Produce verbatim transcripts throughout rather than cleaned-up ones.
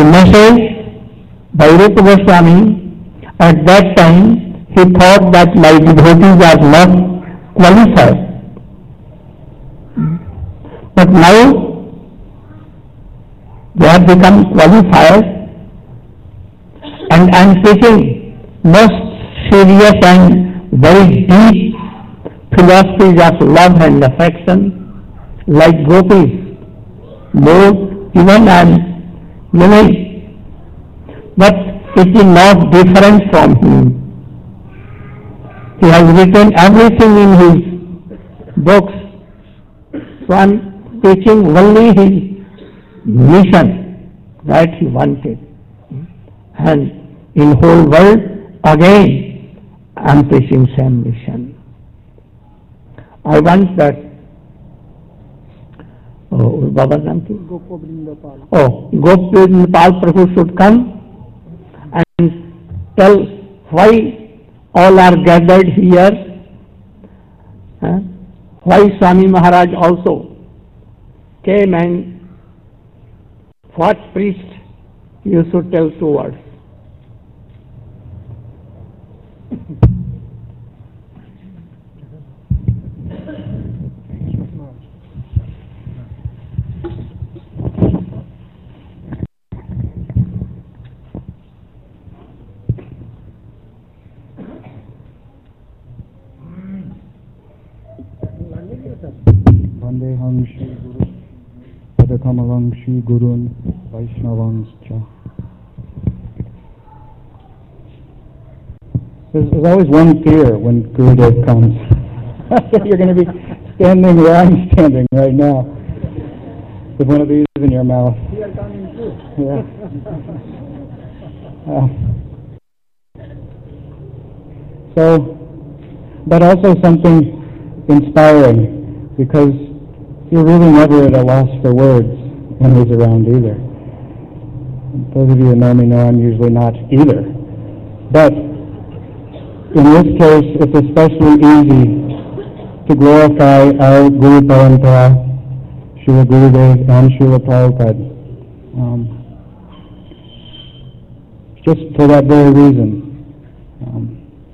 the message by Rupa Goswami. At that time, he thought that my devotees are not qualified. But now, they have become qualified, and I am teaching most serious and very deep philosophies of love and affection, like gopis, both even and living. But it is not different from him. He has written everything in his books. So I am teaching only his mission that he wanted. And in whole world, again, I am preaching same mission. I want that, oh, Baba's name is? Gopavrinda Oh, Gopavrinda Prabhu should come and tell why all are gathered here, huh? Why Swami Maharaj also came and what preached, you should tell two words. Vandeham Shri Guru Padakamalam Shri Gurun Vaishnavanscha. There's, there's always one fear when Gurudev comes. You're going to be standing where I'm standing right now with one of these in your mouth. We are coming too. Yeah. Uh, so, but also something inspiring, because you're really never at a loss for words when he's around either. Those of you who know me know I'm usually not either. But in this case, it's especially easy to glorify our Guru Parampara, Srila Gurudev and Srila Prabhupada. Um, just for that very reason. Um,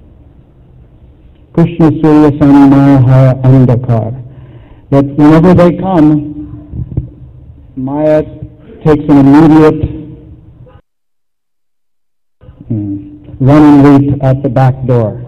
Krishna Surya Sammaha Andakar. That whenever they come, Maya takes an immediate hmm, running leap at the back door.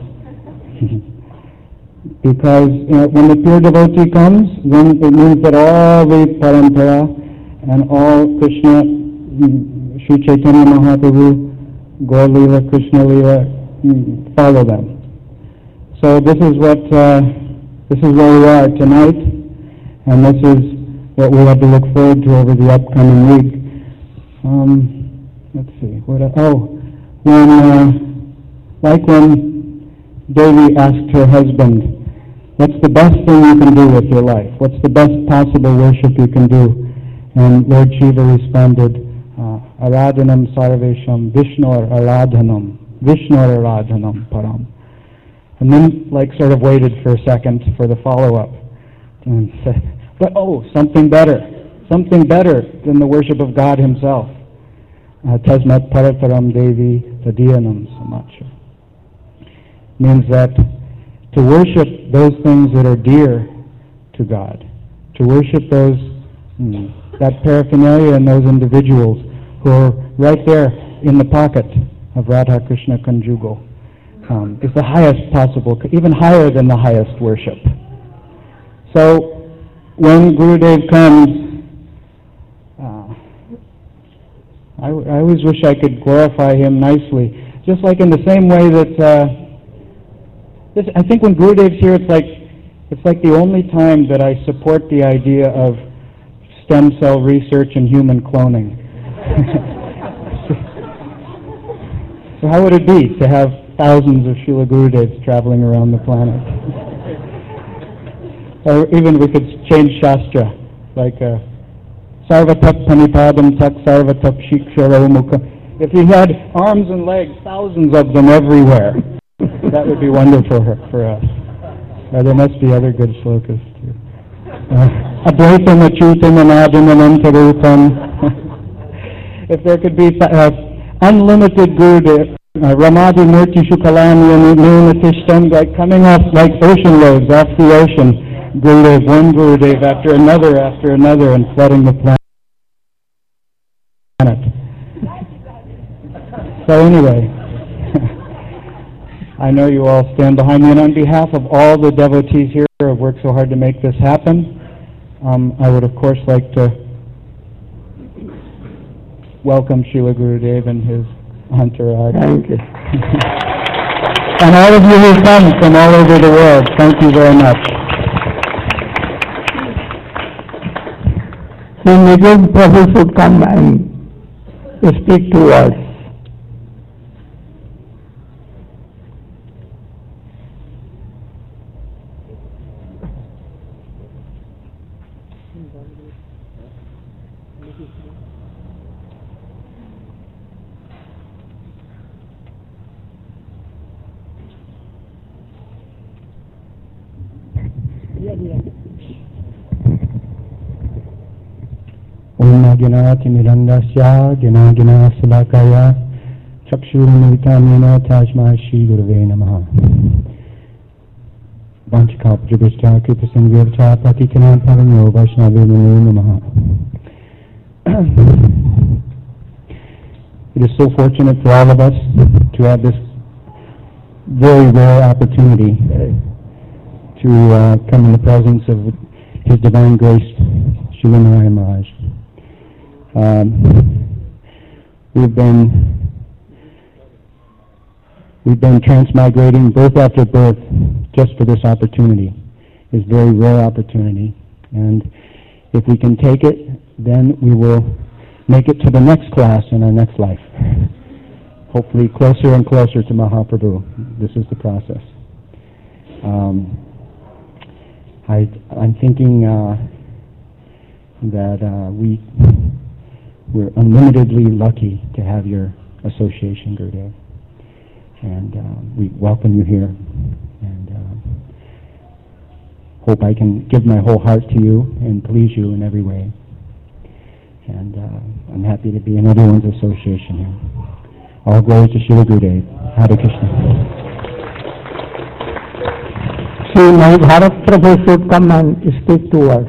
Because you know, when the pure devotee comes, then it means that all the parampara and all Krishna, Sri Chaitanya Mahaprabhu, Gaur Leela, Krishna Leela, follow them. So this is what uh, this is where we are tonight, and this is what we have to look forward to over the upcoming week. Um, let's see. What? Uh, oh, when uh, like when Devi asked her husband, "What's the best thing you can do with your life? What's the best possible worship you can do?" And Lord Shiva responded, uh, "Aradhanam sarvesham Vishnor aradhanam Vishnor aradhanam param." And then, like, sort of waited for a second for the follow-up, and said, "But oh, something better, something better than the worship of God Himself. Tasmat parataram Devi tadiyanam samacha." Means that to worship those things that are dear to God, to worship those hmm, that paraphernalia and those individuals who are right there in the pocket of Radha Krishna conjugal, um, is the highest possible, even higher than the highest worship. So when Gurudev comes, uh, I, I always wish I could glorify him nicely, just like in the same way that uh, this, I think when Gurudev's here, it's like it's like the only time that I support the idea of stem cell research and human cloning. So how would it be to have thousands of Srila Gurudevs traveling around the planet? Or even we could change Shastra, like uh, Sarvatak Panipadam Tak Sarvatak Shiksharo Mukha. If he had arms and legs, thousands of them everywhere, that would be wonderful for, for us. Uh, there must be other good shlokas too. Advaitam Achyutam Anadam Anantarupam. if there could be uh, unlimited Gurudev, uh, Ramadi Murti Shukalam Nirmatishtam, like coming off like ocean waves off the ocean, Gurudev, one Gurudev after another after another, and flooding the planet. So anyway, I know you all stand behind me, and on behalf of all the devotees here who have worked so hard to make this happen, um, I would of course like to welcome Srila Gurudev and his entourage. Thank you. And all of you who come from all over the world, thank you very much. So Nijam Prabhu should come and speak to us. Om Gnanati Mirandasya Gna Gna Salakaya Chakshurumilitamena Tajma Shri Gurave Namaha. Vanchakapajabhishta Kripasingyavcha Patikanam Paranyo Vaishnave Namaha. It is so fortunate for all of us to have this very rare opportunity to uh, come in the presence of His Divine Grace, Srila Narayan Maharaj. Um, we've been we've been transmigrating birth after birth just for this opportunity, this very rare opportunity, and if we can take it, then we will make it to the next class in our next life. Hopefully closer and closer to Mahaprabhu. This is the process. Um, I, I'm thinking uh, that uh, we, we're unlimitedly lucky to have your association, Gurudev. And uh, we welcome you here. And uh, hope I can give my whole heart to you and please you in every way. And uh, I'm happy to be in everyone's association here. All glory to Srila Gurudev. Hare Krishna. Sri Bharat Prabhu should come and speak to us.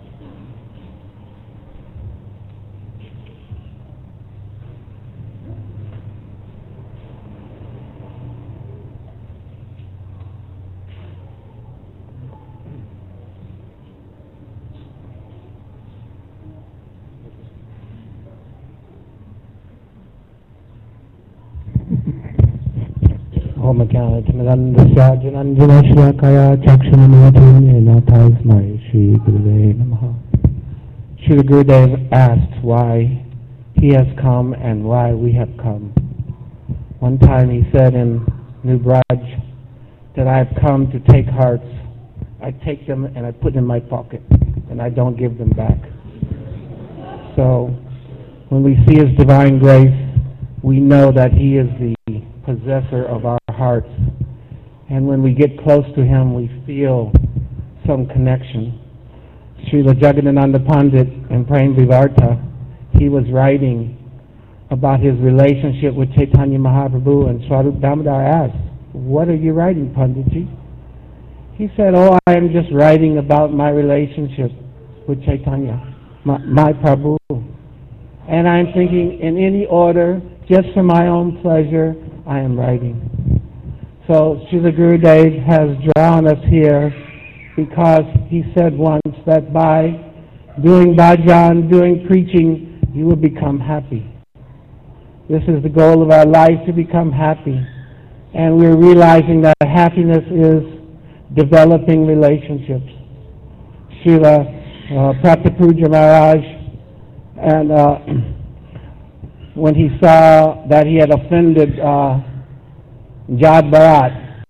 Om Gnanatimirandasya Jananjana Shlakaya Chakshunamyatam Tasmai Shri Gurudev Namaha. Shri Gurudev asked why he has come and why we have come. One time he said in New Braj that I have come to take hearts. I take them and I put them in my pocket and I don't give them back. So when we see His divine grace, we know that He is the possessor of our hearts. And when we get close to Him, we feel some connection. Srila Jagadananda Pandit in Prem Vivarta, he was writing about his relationship with Chaitanya Mahaprabhu, and Swarup Damodar asked, "What are you writing, Panditji?" He said, "Oh, I am just writing about my relationship with Chaitanya, my, my Prabhu. And I'm thinking in any order, just for my own pleasure, I am writing." So Srila Gurudev has drawn us here because he said once that by doing bhajan, doing preaching, you will become happy. This is the goal of our life, to become happy. And we're realizing that happiness is developing relationships. Srila uh, Pratapuja Maharaj, and uh, when he saw that he had offended uh, Jad Bharat,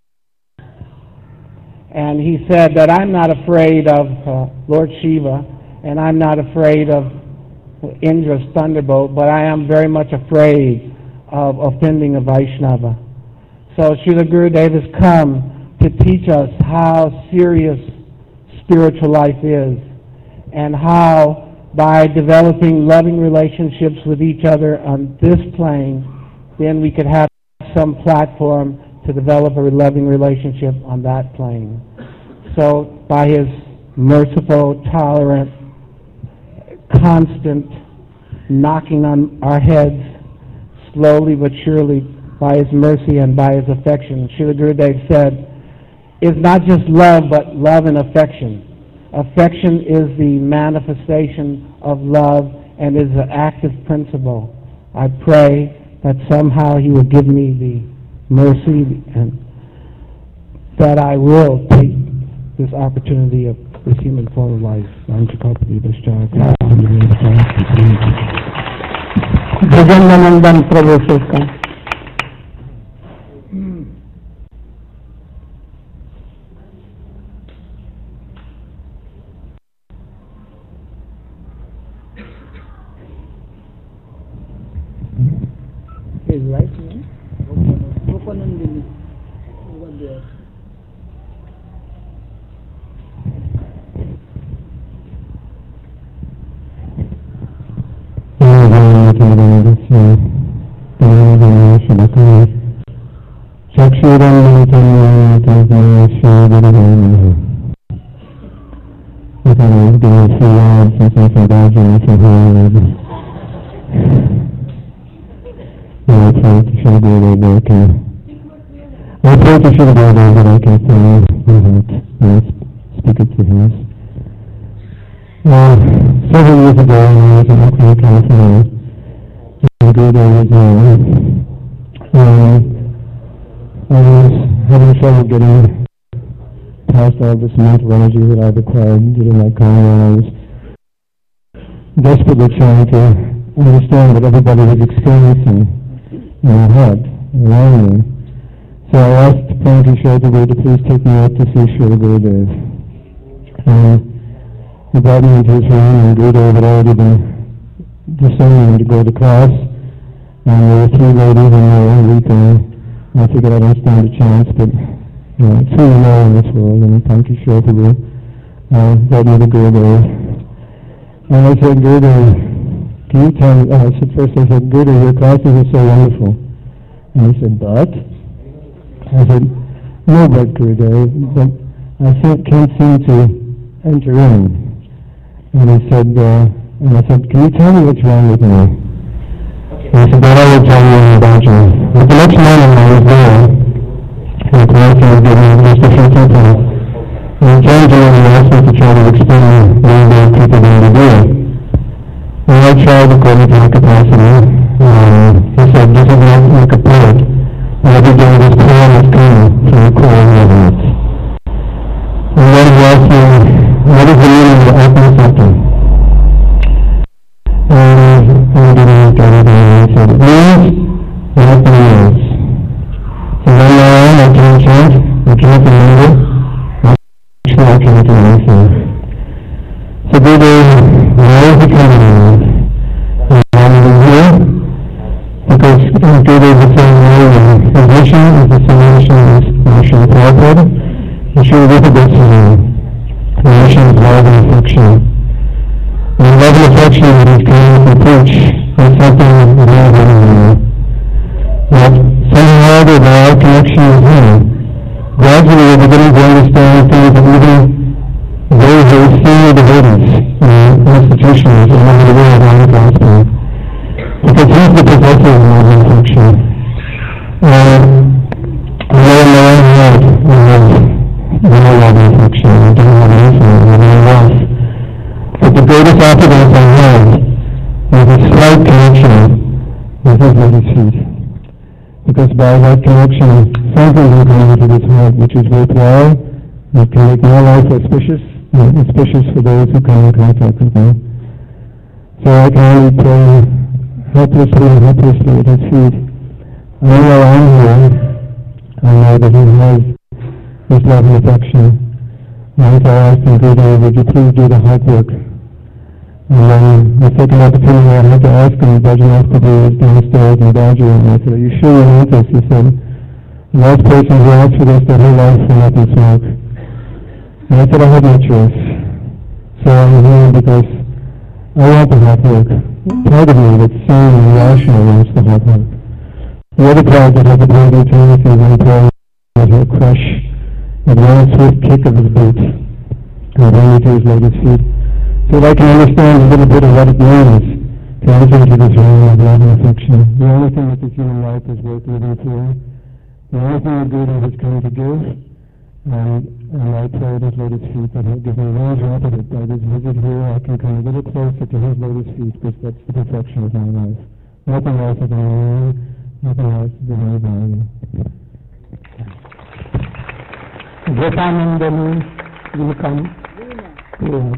and he said that I'm not afraid of uh, Lord Shiva, and I'm not afraid of Indra's thunderbolt, but I am very much afraid of offending a Vaishnava. So Srila Gurudev has come to teach us how serious spiritual life is, and how by developing loving relationships with each other on this plane, then we could have some platform to develop a loving relationship on that plane. So by his merciful, tolerant, constant knocking on our heads, slowly but surely, by his mercy and by his affection, Srila Gurudev said, is not just love, but love and affection. Affection is the manifestation of love and is an active principle. I pray that somehow he will give me the mercy and that I will take this opportunity of this human form of life. Bhajanandan Prabhu Shukam. His right hand, Upanandini, over there. I pray to Shri Gurudev that I can, I pray to Shri Gurudev that I can find my heart and speak it to him. Uh, several years ago, when I was in Oakland, California, and Gurudev was there, um, I was having trouble getting past all this mental energy that I required during my karma. I was desperately trying to understand what everybody was experiencing in my head, around me. So I asked Pranati Shraddha to please take me out to see Srila Gurudev. And he brought me into his room, and Gurudev had already been descending to go to class, and there were three ladies and they were weeping. And I figured I don't stand a chance, but you know, it's who you know in this world, and Pranati Shraddha uh, brought me to Gurudev. And I said, Gurudev, can you tell me, uh, I said first, I said, Gurudev, your classes are so wonderful. And he said, but? I said, no but, Gurudev, but I can't seem to enter in. And he said, uh, and I said, can you tell me what's wrong with me? And he said, well, I will tell you about you. But the next morning I was there, and the class I was giving just a few people. And he came to me and asked me to try to explain what the people going to do. And I tried according to my capacity. Um, he said, this is not like a poet. What you're doing, this poem is coming from the core of your heart. And then he asked me, what is the meaning of Atma Sattva? And I didn't get it, and I said, it means what it means. So then on, I can't chant, I can't remember, actually I can't do anything. So Gurudev, where is the coming in? And I'm here, because Gurudev is saying, his mission is the summation of Srila Prabhupada, and Srila Rupa the mission is love and affection. And love and affection that he's coming to preach is something very, very new. That somehow that our connection with him, gradually we're beginning to understand things that even very, very senior devotees in institutions all over the world on the gospel. Because he's the possessor of love and affection. And I know in my own heart, I have no love and affection, I don't have anything, I have no love. But the greatest evidence I have is a slight connection with his lotus feet. Because by that connection, something will come into this heart which is worthwhile, it can make my life auspicious, and auspicious for those who come in contact with me. So I can only pray helplessly and helplessly at his feet. I know while I'm here, I know that he has this love and affection. And so I asked him, Gurudev, would you please do the hard work? And then the second opportunity I had to ask him, Bhajanath Prabhu was downstairs in Baji, and I said, are you sure you want this? He said, the last person who asked for this their whole life will not be smoke. And I said, I have no choice. So I'm here because I want the hard work. Part of me that's sane and rational wants the hard work. The other part that has a bonding tendency is employing to a crush with one swift kick of his boot and bring me to his lotus feet. So that I can understand a little bit of what it means to enter into this realm of love and affection. The only thing that this human life is worth living for, the only thing that Guru has come to give, and, and I pray at his lotus feet that he'll give me wings rapid it. By this visit here, I can come a little closer to his lotus feet, because that's the perfection of my life. Nothing else is any meaning, nothing else is of any value. Gopanandani will come. Yes.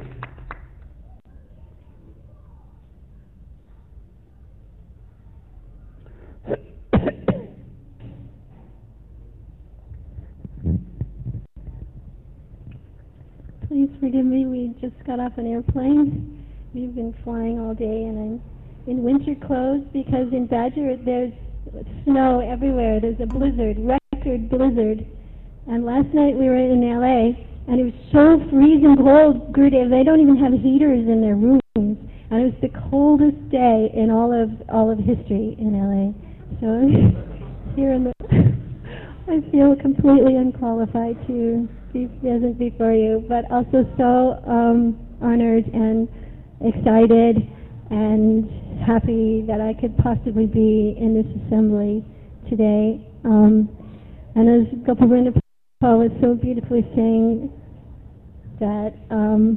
Please forgive me, we just got off an airplane. We've been flying all day and I'm in winter clothes because in Badger there's snow everywhere. There's a blizzard, record blizzard. And last night we were in L A and it was so freezing cold, Gurudev, they don't even have heaters in their rooms. And it was the coldest day in all of all of history in L A. So here in the I feel completely unqualified to be present before you, but also so um, honored and excited and happy that I could possibly be in this assembly today. Um, and as Gopavrinda Paul was so beautifully saying that, um,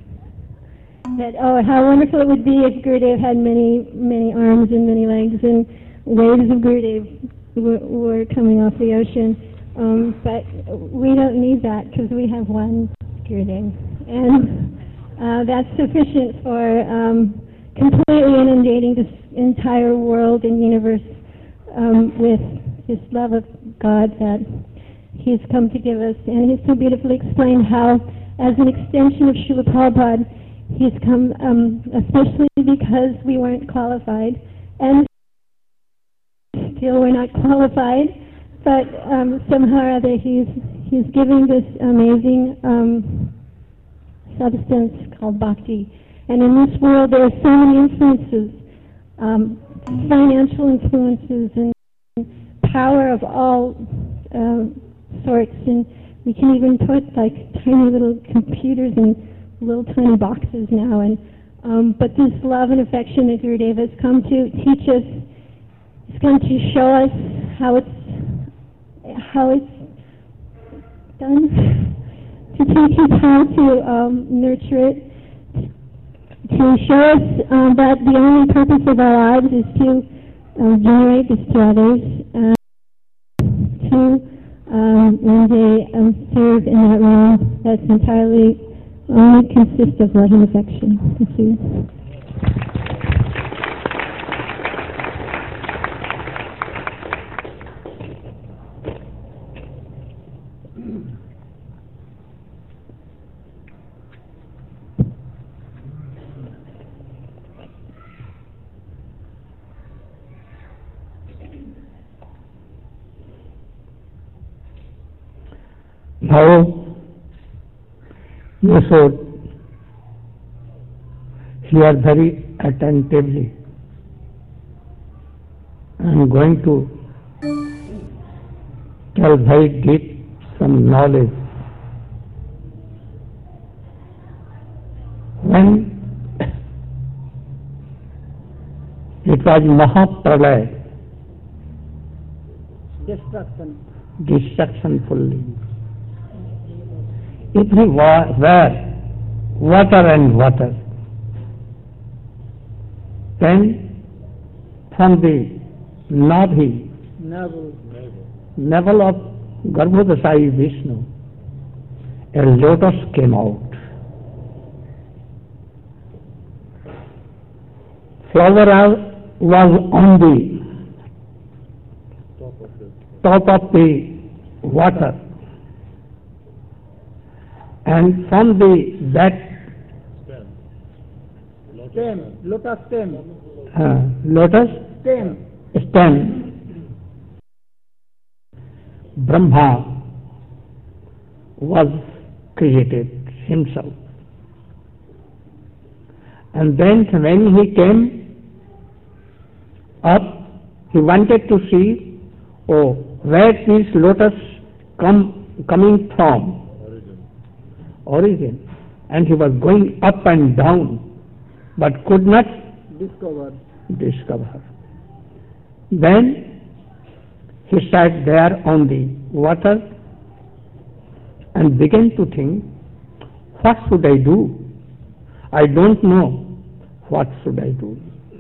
that oh, how wonderful it would be if Gurudev had many, many arms and many legs and waves of Gurudev were coming off the ocean, um, but we don't need that because we have one Gurudev, and uh, that's sufficient for um, completely inundating this entire world and universe um, with this love of God that He's come to give us. And He's so beautifully explained how, as an extension of Srila Prabhupada, He's come, um, especially because we weren't qualified, and still we're not qualified, but um, somehow or other he's he's giving this amazing um, substance called bhakti. And in this world there are so many influences, um, financial influences and power of all uh, sorts, and we can even put like tiny little computers in little tiny boxes now. And um, but this love and affection that Gurudev has come to teach us, it's going to show us how it's how it's done, to teach us how to um, nurture it, to show us um, that the only purpose of our lives is to uh, generate this to others, and to um, one day um, serve in that realm that's entirely only consists of love and affection. Thank you. Now, you should hear very attentively. I am going to tell very deep some knowledge. When it was Mahapralaya, Destruction. destruction fully. Everywhere, water and water. Then from the Navi, navel of Garbhodasai Vishnu, a lotus came out. Flower was on the top of the water. And from the that Stem, lotus stem. uh, lotus Stem. stem, Brahma was created himself. And then when he came up, he wanted to see, oh, where this lotus come coming from? Origin. Origin. And he was going up and down, but could not discover. discover. Then he sat there on the water and began to think, what should I do? I don't know. What should I do?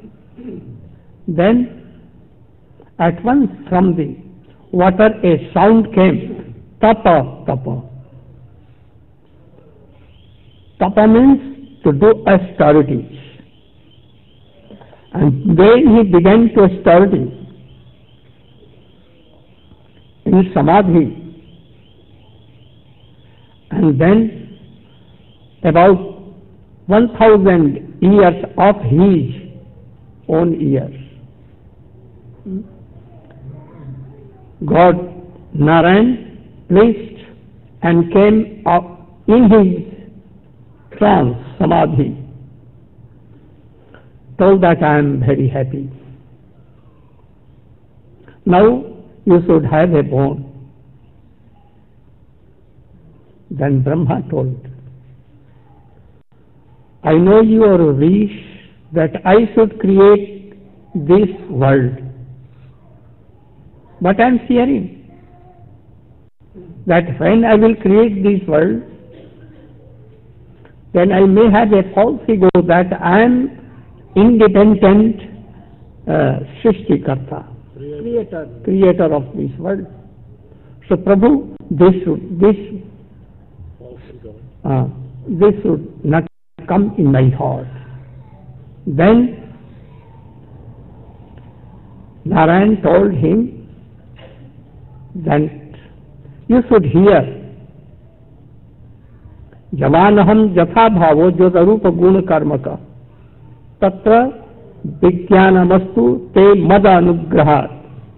Then at once from the water a sound came, tapa, tapa. Tapa means to do austerities. And then he began to austerity in samadhi. And then about one thousand years of his own years, God Narayan placed and came up in his trance, samadhi, told that I am very happy. Now you should have a bone. Then Brahma told, I know your wish that I should create this world, but I am fearing that when I will create this world, then I may have a false ego that I am independent uh, Srishtikarta, creator, creator of this world. So Prabhu, this should, this, uh, this should not come in my heart. Then Narayan told him that you should hear Javanaham Jatha Bhavo Jyotarupa Guna Karmaka Tatra Vijnanamastu Te Mada Anugrahat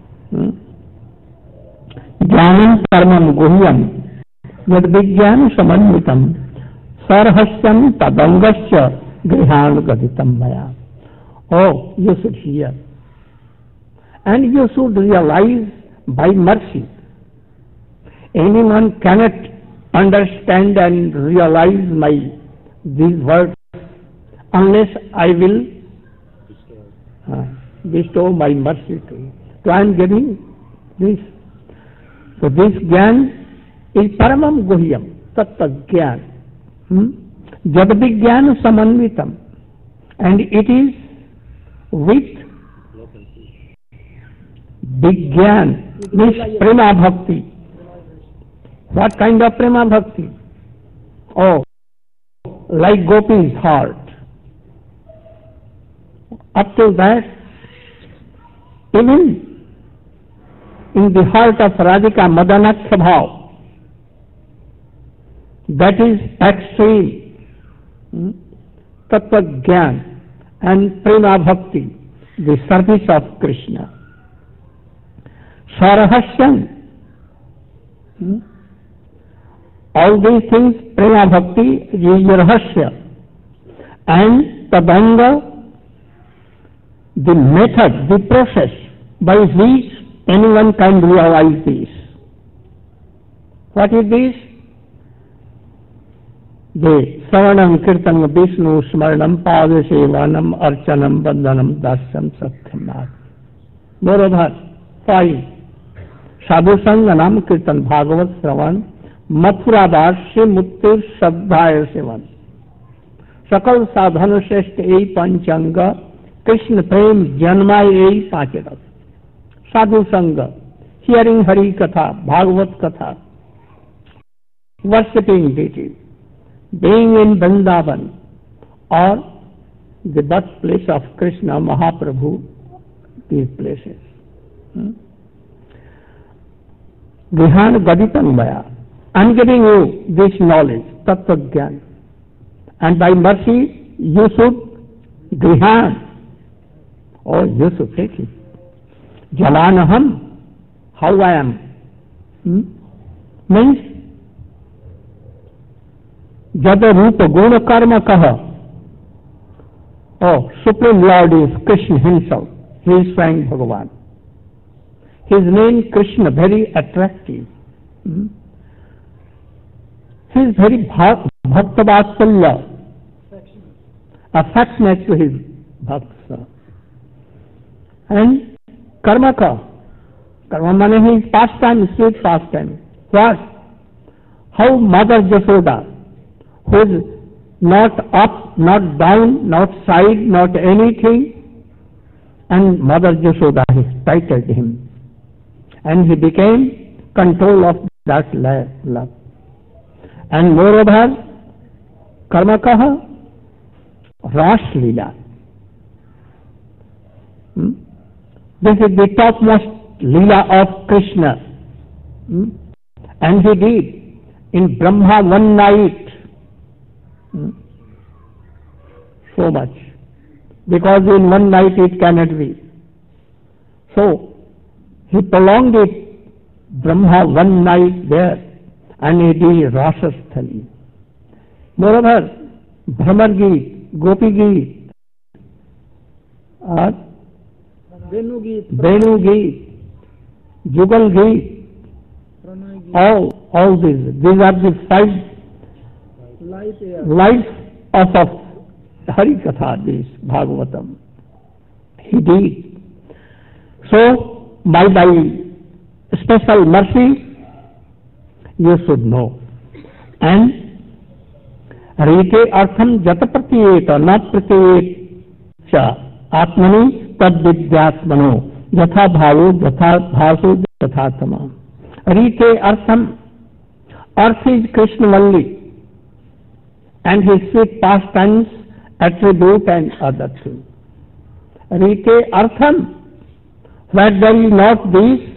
Jnanam Karmam Guhyam Yad Vijnana Samanvitam Sarhasyam Tadangasya Grihan Gaditam Maya. Oh, you should hear. And you should realize by mercy. Anyone cannot understand and realize my these words unless I will uh, bestow my mercy to you. So I am giving this. So this Gyan is Paramam Guhyam, Tattva Gyan. Hmm? Jad Vijnana Samanvitam. And it is with Vijnan, means Prema Bhakti. What kind of Prema Bhakti? Oh, like Gopi's heart. Up to that, even in the heart of Radhika Madanaksha Bhav, that is extreme hmm? Tattva Gyan and Prema Bhakti, the service of Krishna. Sarahasyan, hmm? all these things, Prema Bhakti is Rahasya, and Tadanga, the method, the process by which anyone can realize this. What is this? The Savanam, Kirtanam, Vishnu, Smaranam, Padasevanam, Archanam, Bandhanam, Dasyam, Satyam. Moreover, five. Sadhu Sanganam, Kirtan, Bhagavat, Sravan, Mathura Dasya, Muttir, Shraddhaya, Sevan. Sakal Sadhana Shrestha, Ei Panchanga, Krishna Prem, Janmai, Ei Pachiras. Sadhu Sangha, hearing Hari Katha, Bhagavat Katha, worshipping deity, being in Vrindavan or the birthplace of Krishna, Mahaprabhu, these places. Hmm? Grihan Gaditam Maya. I am giving you this knowledge, Tattva Gyan. And by mercy, you should Grihan. Oh, you should take it. Jalanaham, how I am. Hmm? Means, Jada Rupa Guna Karma Kaha. Oh, Supreme Lord is Krishna himself. He is Swayam Bhagavan. His name Krishna, very attractive. Hmm? He is very bhakta vatsalya, affectionate to his bhakta. And karmaka, karma means his pastime, sweet pastime. What? How Mother Jasoda, who is not up, not down, not side, not anything, and Mother Jasoda has titled him, and he became control of that love. And moreover, karmakaha, Ras Leela. Hmm? This is the topmost Leela of Krishna. Hmm? And he did in Brahma one night. Hmm? So much. Because in one night it cannot be. So, he prolonged it, Brahma one night there, and it is Rasasthali. Moreover, Bhramar Geet, Gopi Geet, uh, Venu Geet, Jugal Geet, all, all these, these are the five life of, of Harikatha, this Bhagavatam. He did. So, by by special mercy, you should know. And Rite artham jata pratiyeta na pratiyet cha atmani tad vidyatmano jatha bhavo jatha bhaso jatha tama. Rite artham, earth is Krishna only, and his sweet pastimes, attribute and other things. Rite artham, where there is not this,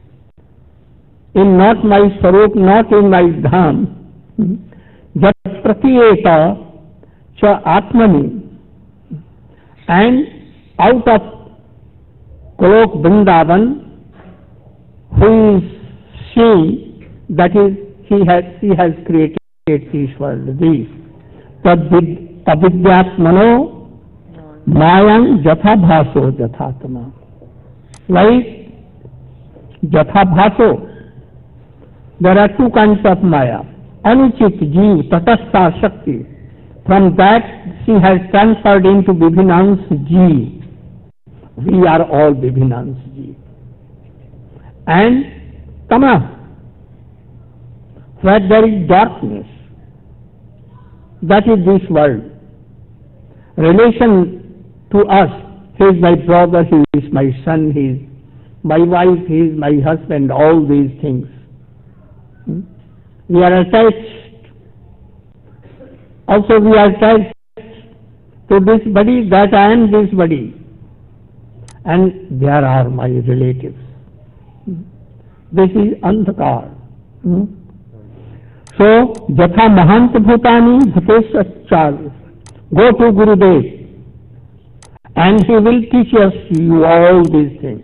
in not my Swarup, not in my Dham, Jat Pratiyeta Cha Atmani, and out of Golok Vrindavan, who is she, that is, he has, she has created this world, this. Tavidyatmano Mayam Jatha Bhaso Jathatama. Like Jatha Bhaso, there are two kinds of Maya. Anuchit Jeev, Tatastha Shakti. From that she has transferred into Vibhinans Jeev. We are all Vibhinans Jeev. And Tama, where there is darkness, that is this world. Relation to us, he is my brother, he is my son, he is my wife, he is my husband, all these things. Hmm? We are attached. Also we are attached to this body, that I am this body. And there are my relatives. Hmm? This is Andhakar. Hmm? So, Jatha Mahanta Bhutani Bhutesachar. Go to Gurudev, and he will teach us you all these things.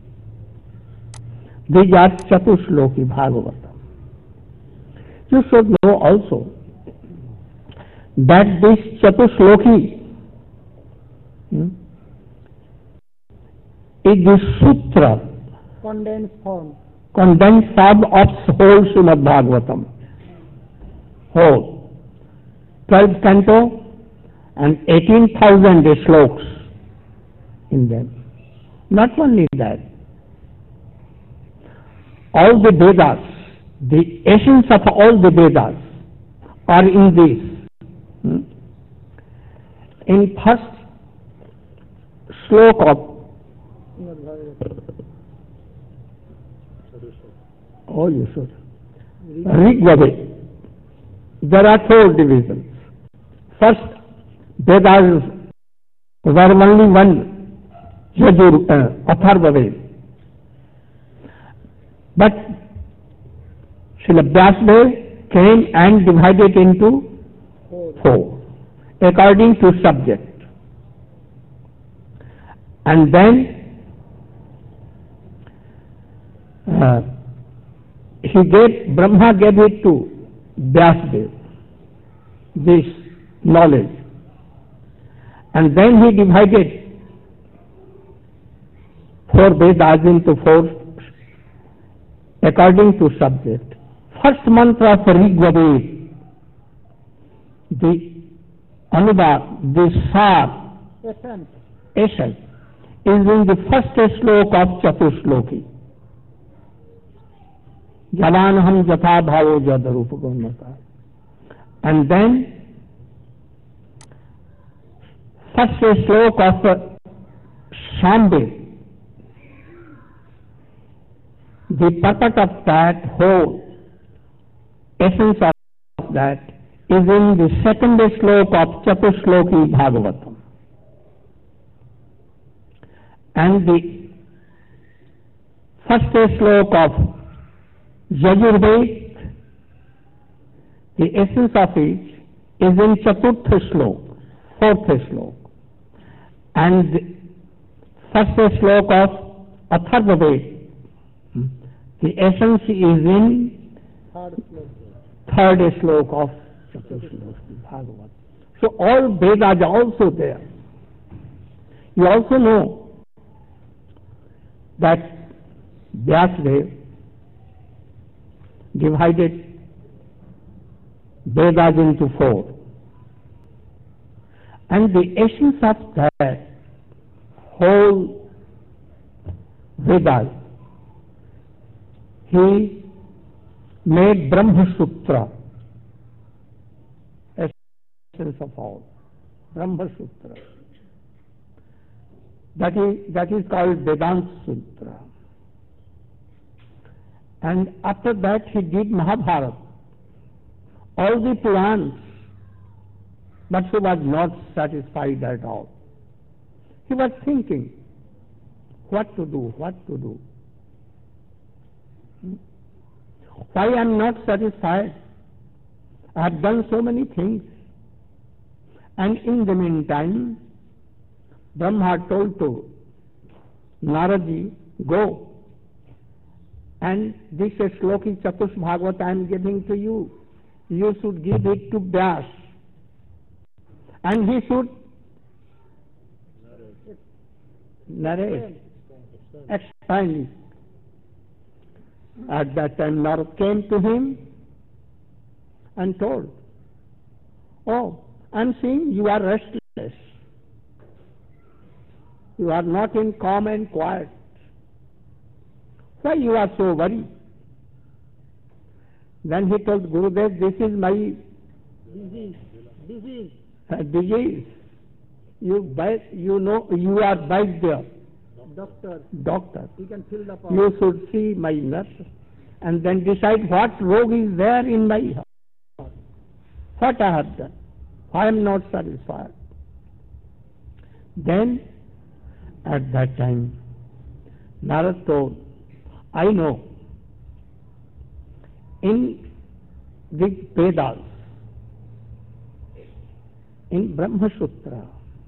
These are Chatushloki Bhagavatam. You should know also that this Chatushloki hmm, is the Sutra, condensed form, condensed form of whole Srimad Bhagavatam. Whole. twelve canto and eighteen thousand slokas in them. Not only that, all the Vedas, the essence of all the Vedas are in this. Hmm? In first sloka of oh, you should. Rigveda. There are four divisions. First, Vedas were only one, Yajur, uh, Atharva Veda. But Srila Vyasdeva came and divided into four, according to subject. And then uh, he gave, Brahma gave it to Vyasdeva, this knowledge. And then he divided four Vedas into four according to subject. First mantra of Rig Veda, the Anubhav, the Sar, essence, is in the first slok of Chatusloki. Javanaham Jatha Bhavo Jadarupa Gunmata. And then, first slok of Shambhav, the purport of that whole essence of that is in the second slok of Chatusloki Bhagavatam. And the first slok of Yajurveda, the essence of it is in Chaturtha slok, fourth slok. And the first slok of Atharva Veda, the essence is in third slok of Chaturshloki Bhagavad. So all Vedas are also there. You also know that Vyasadeva divided Vedas into four. And the essence of that whole Vedas, he made Brahma Sutra, essence of all, Brahma Sutra. That is, that is called Vedanta Sutra. And after that he did Mahabharata, all the Purans, but he was not satisfied at all. He was thinking, what to do, what to do. Why I am not satisfied? I have done so many things. And in the meantime, Brahma told to Naraji, go. And this Shloki Chatus Bhagavata I am giving to you. You should give it to Vyas. And he should narrate, expand it. At that time, Narad came to him and told, oh, I am seeing you are restless. You are not in calm and quiet. Why you are so worried? Then he told Gurudev, this is my disease. Disease. Uh, disease. You, by, you know, you are Vaidya. Doctor. Doctor. You can fill the power. You should see my nurse and then decide what rogue is there in my heart. What I have done. I am not satisfied. Then, at that time, Narad told, I know, in the Vedas, in Brahma Sutra,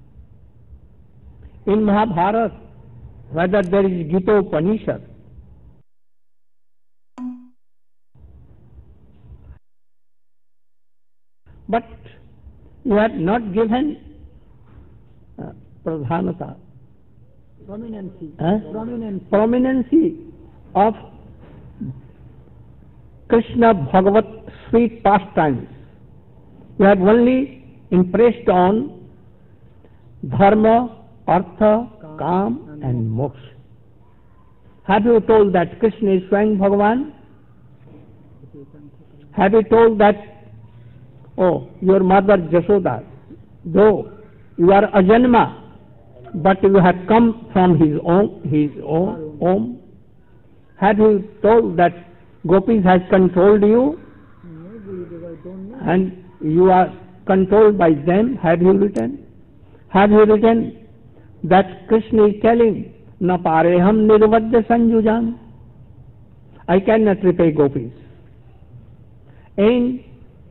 in Mahabharata, whether there is Gita Upanishad, but you have not given uh, pradhanata, prominency, uh, prominency. prominency of Krishna Bhagavat sweet pastimes. You have only impressed on dharma, artha, kam and moksha. Have you told that Krishna is Swayam Bhagavan? Have you told that, oh, your mother Jashoda, though you are ajanma, but you have come from his own, his own home? Have you told that Gopis has controlled you and you are controlled by them? Have you written? Have you written that Krishna is telling, Na pareham nirvadya sanjujan? I cannot repay Gopis. In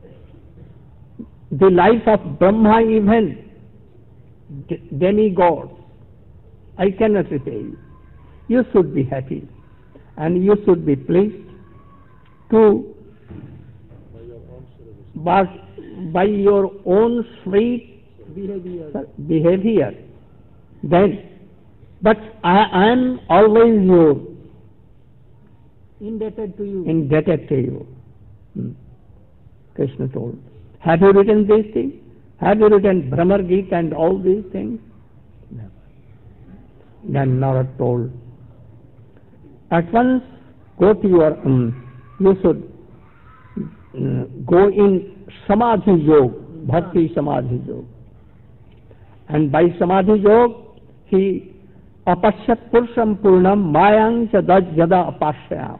the life of Brahma, even demigods, I cannot repay you. You should be happy and you should be pleased to, by, by your own sweet behavior. Sir, behavior. Then, but I am always you. Indebted to you. Indebted to you. Hmm. Krishna told. Have you written these things? Have you written Brahmar Gita and all these things? Never. Then Narad told, at once go to your, um, you should uh, go in Samadhi Yoga, Bhakti Samadhi Yoga. And by Samadhi Yoga, he apashyat purusham purnam mayang chadaj yada apashyam.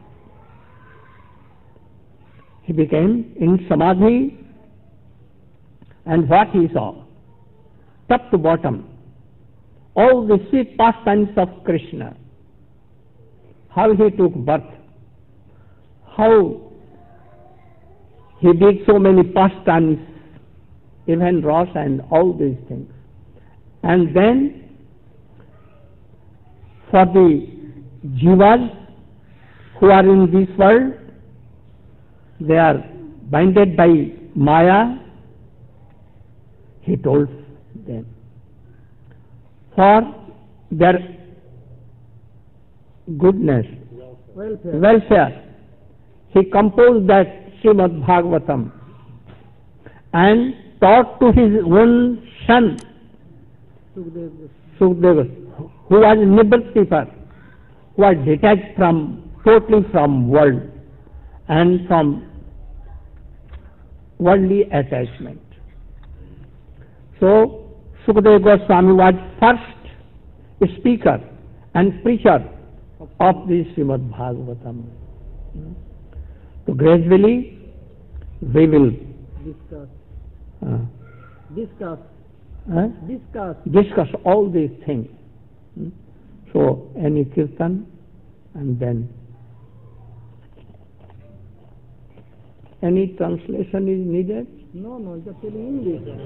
He became in Samadhi, and what he saw, top to bottom, all the sweet pastimes of Krishna, how he took birth, how he did so many pastimes, even Rasa and all these things. And then, for the jivas who are in this world, they are binded by Maya, he told them. For their goodness, Welfare. welfare, he composed that Srimad Bhagavatam and taught to his own son, Sukadeva. Sukadeva, who was a Nibbat keeper, who was detached from, totally from world and from worldly attachment. So, Sukadeva Goswami was first speaker and preacher of the Srimad Bhagavatam. So gradually we will Discuss. uh, Discuss. uh, Discuss. discuss all these things. Hmm? So any kirtan and then any translation is needed? No, no, just in English.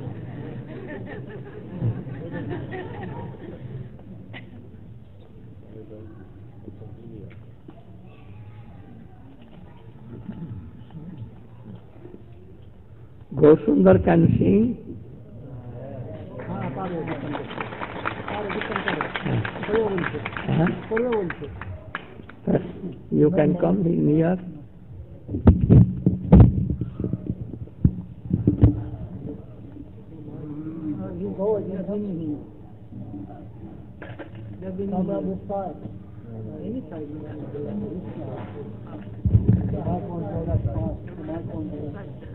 Gosundar can sing. हाँ, पारो विक्रम को. पारो विक्रम करो. करो उनसे. Huh? करो उनसे. Sir, you can come near. You go against him. Come on this side. Any side. I won't go that far. I won't go that far.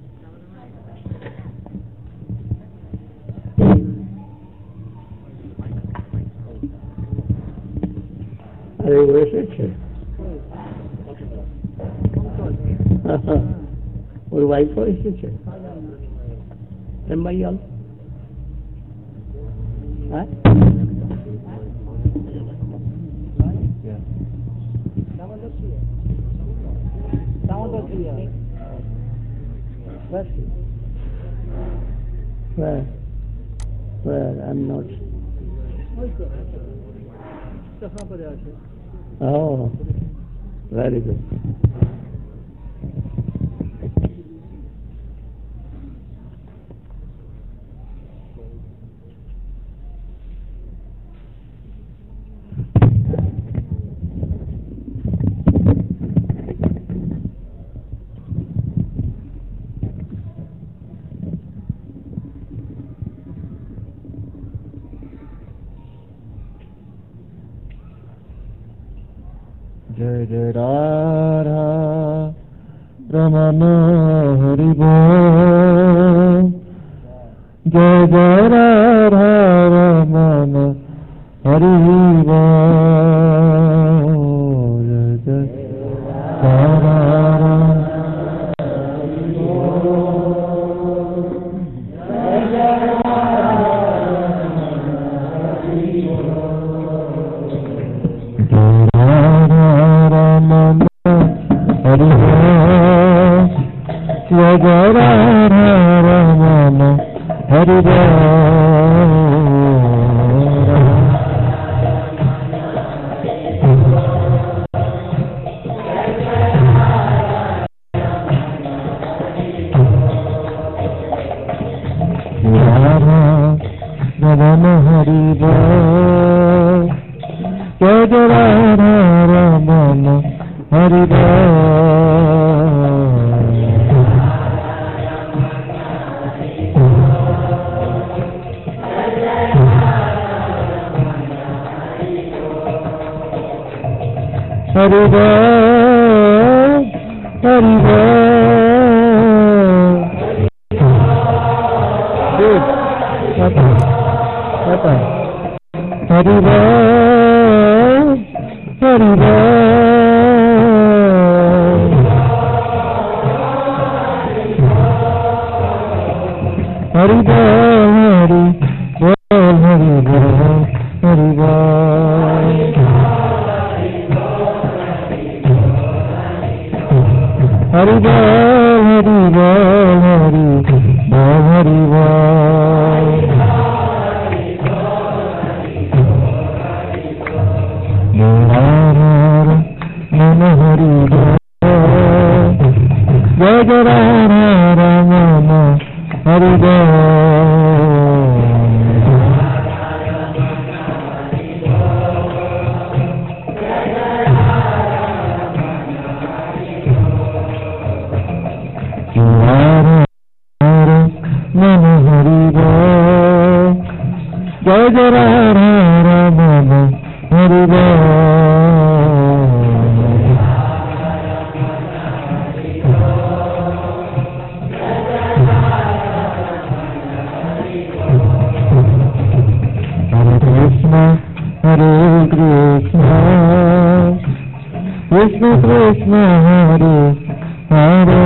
અરે વૈસે છે ஒரு વાઇફ વૈસે છે એમ ભાઈ હાલ હા Where? Where? I'm not. Oh, very good. Jai Jai Radha Ramana Hari Bol Jai Jai Radha Ramana Hari Bol Jai Jai Radha Hari Hari Hari Hari Good. Papa. Papa. Hari Hari Hari Hari Krishna Krishna Hare Hare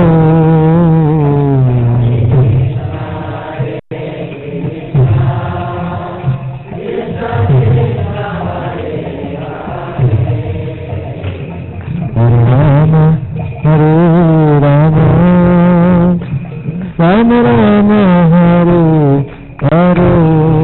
Hare Rama Hare Rama Rama Rama Hare Hare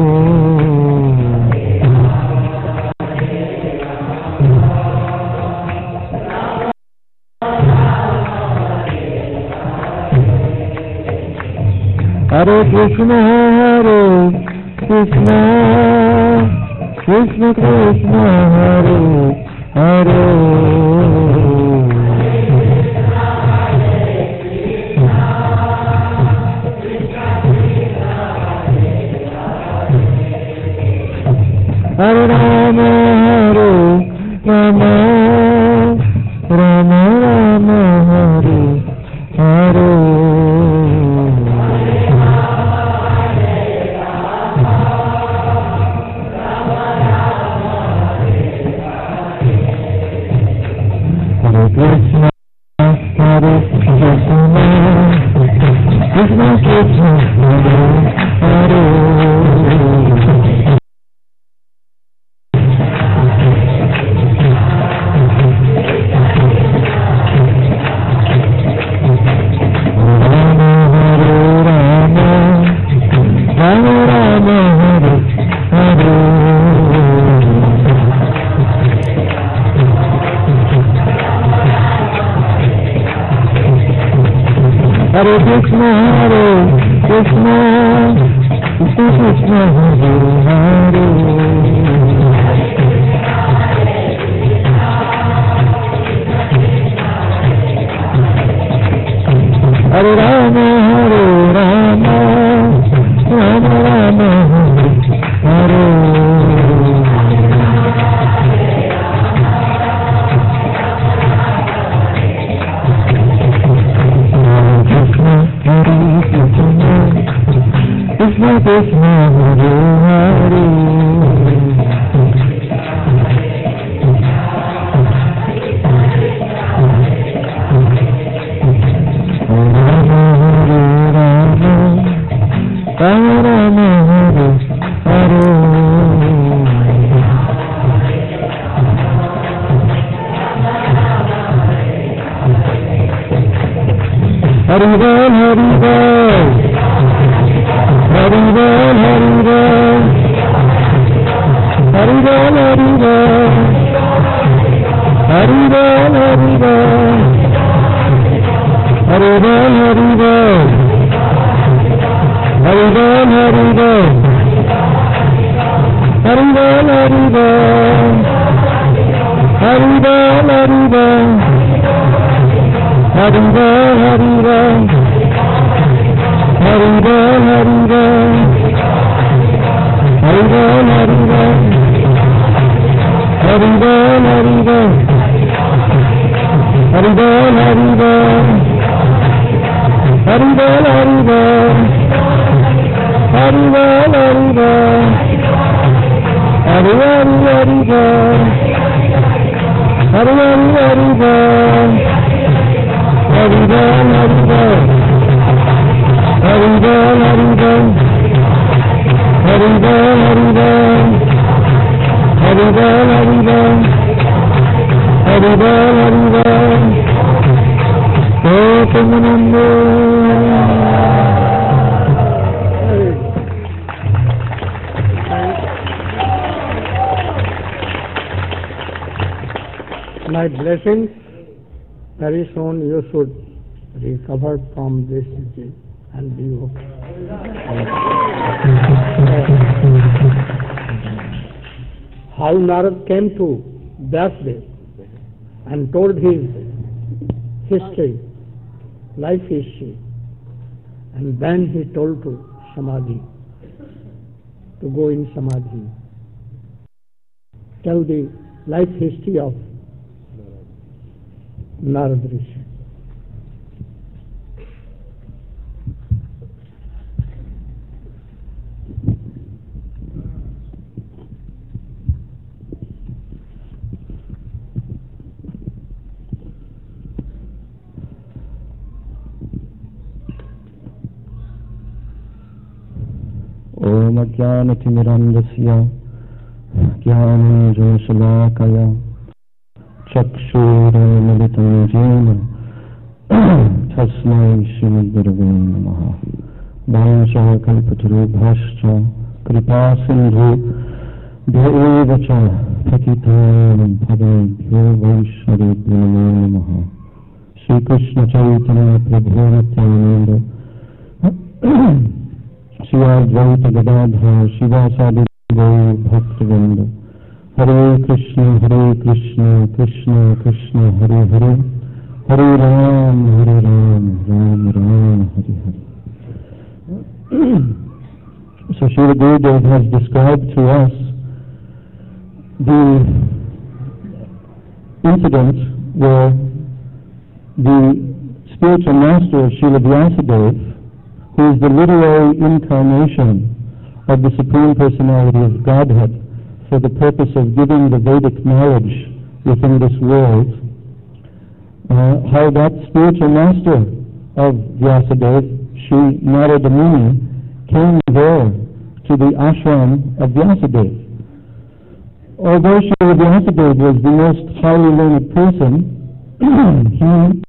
Hare Krishna, Hare Krishna, Krishna Krishna, Hare Hare. Hare Rama, Hare Rama, Rama Rama, Hare Hare. Krishna, Hare Krishna, Krishna Krishna, Hare Hare. Rama Hare Rama, Rama Rama Hare Hare. Hare Krishna, Hare Krishna, Krishna Krishna, Hare Hare. Hare Rama, Hare Rama, Rama Rama, Hare Hare. Krishna Krishna Hare Hare. Rama Hare Rama, Rama Rama Hare Hare. Hari Bol, Hari Bol. Hari Bol, Hari Bol, Hari Bol, Hari Bol, Hari Bol, Hari Bol, Hari Bol, Hari Bol, Hari Bol, Hari Bol, Hari Bol, Hari Bol, Hari Bol, Hari Bol. Hari Hari Hari Bol, Hari Bol, Hari Bol, Hari Bol, Hari Bol, Hari Bol, Hari Bol, Hari Bol, Hari Bol, Hari Bol, Hari Bol, Gautam My blessings, very soon you should recover from this disease and be okay. How Narad came to Vyasdev and told his history, life history, and then he told to Samadhi, to go in Samadhi. Tell the life history of Narad Rishi. Om Ajnanatimirandasya Jnananjana Chakshurmilitam Jena Tasmai Shri Gurave Namaha Vansha Kalpatarubhascha Kripa Sindhu Bhaivacha Patitam Padabhyo Vaishnavibhyo Namaha Shri Krishna Chaitanya Prabhu Nityananda Shri Advaita Gadadhar Shivasadi Gaur Bhaktivinoda Hare Krishna, Hare Krishna, Krishna Krishna, Hare Hare, Hare Ram, Hare Ram, Ram Ram, Hare Hare. So Srila Gurudev has described to us the incident where the spiritual master of Srila Vyasadeva, who is the literary incarnation of the Supreme Personality of Godhead, for the purpose of giving the Vedic knowledge within this world, uh, how that spiritual master of Vyasadeva, Sri Narada Muni, came there to the ashram of Vyasadeva. Although Sri Vyasadeva was the most highly learned person, he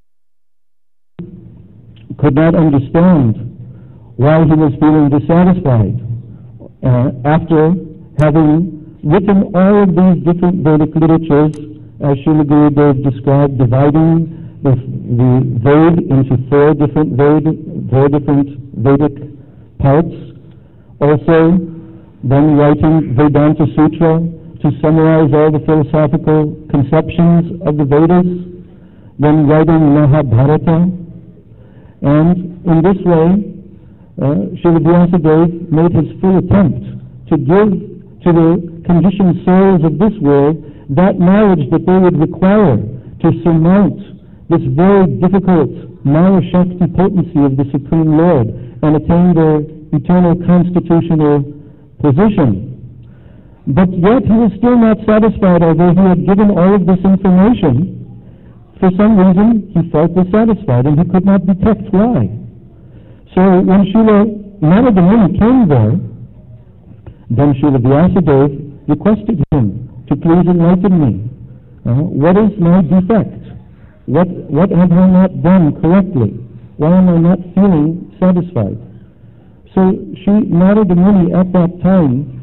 could not understand why he was feeling dissatisfied uh, after having written all of these different Vedic literatures, as Srila Gurudev described, dividing the, the Ved into four different Ved, four different Vedic parts. Also, then writing Vedanta Sutra to summarize all the philosophical conceptions of the Vedas. Then writing Mahabharata, and in this way, uh, Srila Vyasadeva made his full attempt to give to the conditioned souls of this world that knowledge that they would require to surmount this very difficult Maya Shakti potency of the Supreme Lord and attain their eternal constitutional position. But yet he was still not satisfied, although he had given all of this information. For some reason he felt dissatisfied and he could not detect why. So when Srila Narada Muni came there, then Srila Vyasadeva requested him to please enlighten me. Uh, what is my defect? What, what have I not done correctly? Why am I not feeling satisfied? So Sri Narada Muni at that time,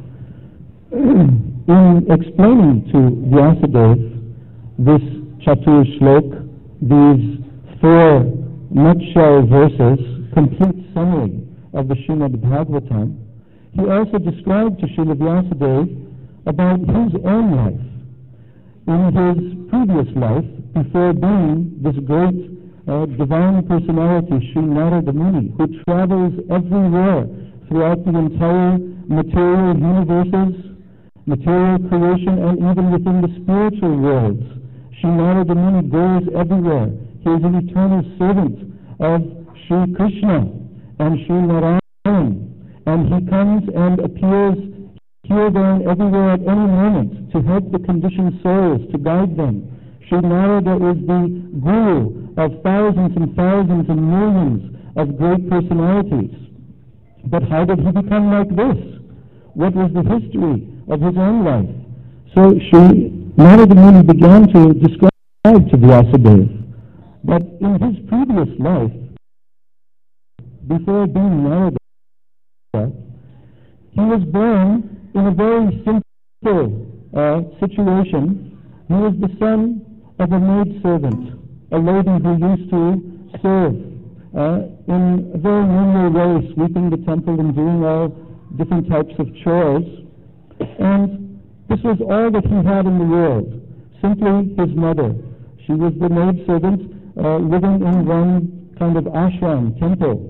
in explaining to Vyasadeva this Chatur Shlok, these four nutshell verses, complete summary of the Srimad Bhagavatam, he also described to Srila Vyasadeva about his own life. In his previous life, before being this great uh, divine personality, Sri Narada Muni, who travels everywhere throughout the entire material universes, material creation, and even within the spiritual worlds, Sri Narada Muni goes everywhere. He is an eternal servant of Sri Krishna and Sri Narayan. And he comes and appears here, there, and everywhere at any moment to help the conditioned souls, to guide them. Sri Narada is the guru of thousands and thousands and millions of great personalities. But how did he become like this? What was the history of his own life? So Sri Narada Muni began to describe to Vyasadeva that in his previous life, before being Narada, he was born in a very simple uh, situation. He was the son of a maidservant, a lady who used to serve uh, in a very normal way, sweeping the temple and doing all different types of chores. And this was all that he had in the world, simply his mother. She was the maidservant uh, living in one kind of ashram, temple.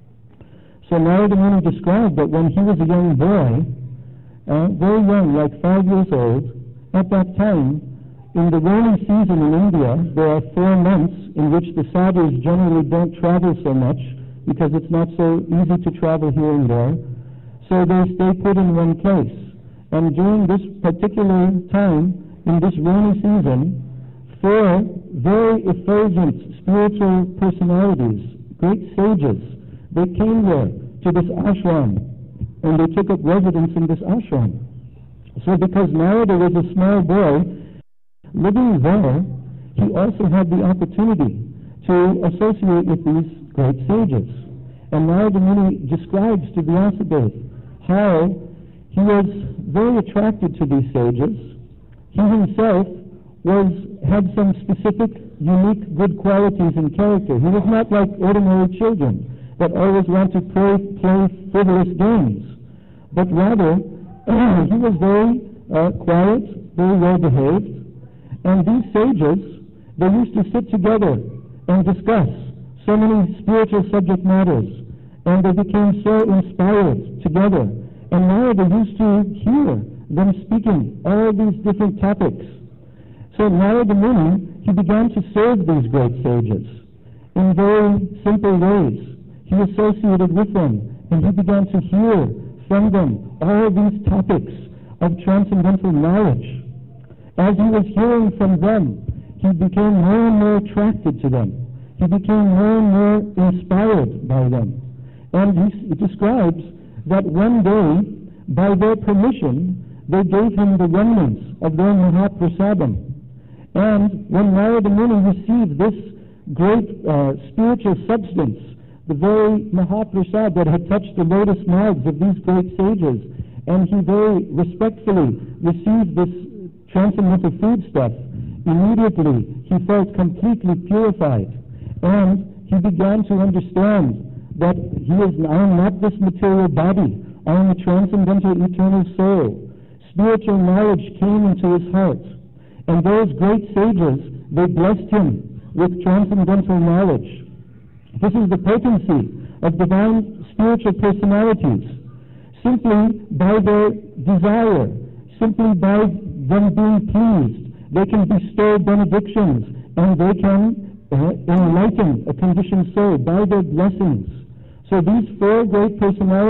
So Narada Muni described that when he was a young boy, uh, very young, like five years old, at that time, in the rainy season in India, there are four months in which the sadhus generally don't travel so much because it's not so easy to travel here and there. So they stay put in one place. And during this particular time, in this rainy season, four very effulgent spiritual personalities, great sages, they came there to this ashram, and they took up residence in this ashram. So because Narada was a small boy, living there, he also had the opportunity to associate with these great sages. And Narada Muni describes to Vyasadeva how he was very attracted to these sages. He himself was had some specific, unique, good qualities in character. He was not like ordinary children that always want to play, play frivolous games, but rather he was very uh, quiet, very well behaved. And these sages, they used to sit together and discuss so many spiritual subject matters, and they became so inspired together. And Narada used to hear them speaking all these different topics. So Narada Muni, he began to serve these great sages in very simple ways. He associated with them, and he began to hear from them all these topics of transcendental knowledge. As he was hearing from them, he became more and more attracted to them. He became more and more inspired by them. And he, he describes that one day, by their permission, they gave him the remnants of their Mahaprasadam. And when Narada Muni received this great uh, spiritual substance, the very Mahaprasad that had touched the lotus mouths of these great sages, and he very respectfully received this transcendental foodstuff, immediately he felt completely purified, and he began to understand that he is, I am not this material body, I am a transcendental eternal soul. Spiritual knowledge came into his heart, and those great sages, they blessed him with transcendental knowledge. This is the potency of divine spiritual personalities. Simply by their desire, simply by them being pleased, they can bestow benedictions, and they can uh, enlighten a conditioned soul by their blessings. So these four great personalities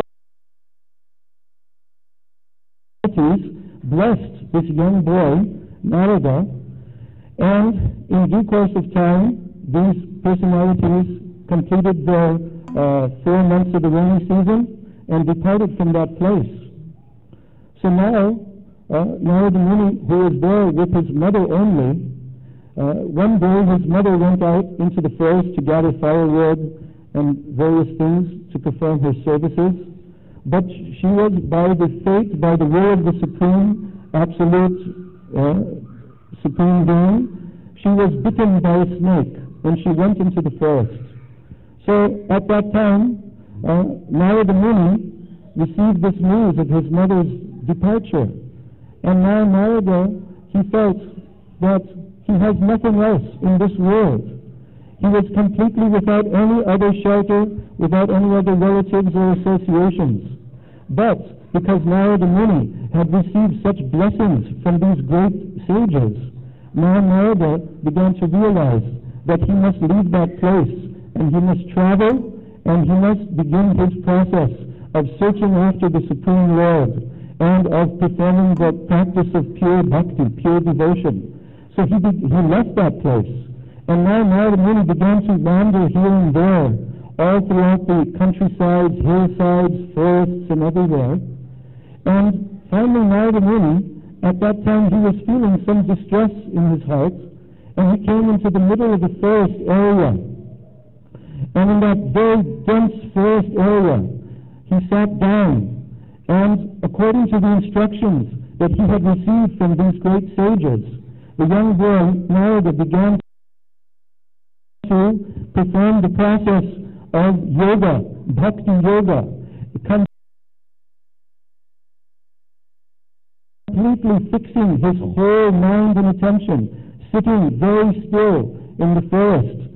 blessed this young boy, Narada, and in due course of time, these personalities completed their uh, four months of the rainy season and departed from that place. So now, uh, Narada Muni, who was there with his mother only, uh, one day his mother went out into the forest to gather firewood and various things to perform her services, but she was, by the fate, by the will of the Supreme, Absolute, uh, Supreme Being, she was bitten by a snake when she went into the forest. So at that time, uh, Narada Muni received this news of his mother's departure. And now Narada, he felt that he has nothing else in this world. He was completely without any other shelter, without any other relatives or associations. But because Narada Muni had received such blessings from these great sages, now Narada began to realize that he must leave that place, and he must travel, and he must begin his process of searching after the Supreme Lord and of performing the practice of pure bhakti, pure devotion. So he, be, he left that place. And now Narada Muni began to wander here and there, all throughout the countrysides, hillsides, forests, and everywhere. And finally Narada Muni, at that time he was feeling some distress in his heart, and he came into the middle of the forest area. And in that very dense forest area, he sat down, and according to the instructions that he had received from these great sages, the young boy Narada began to perform the process of yoga, bhakti yoga, completely fixing his whole mind and attention, sitting very still in the forest,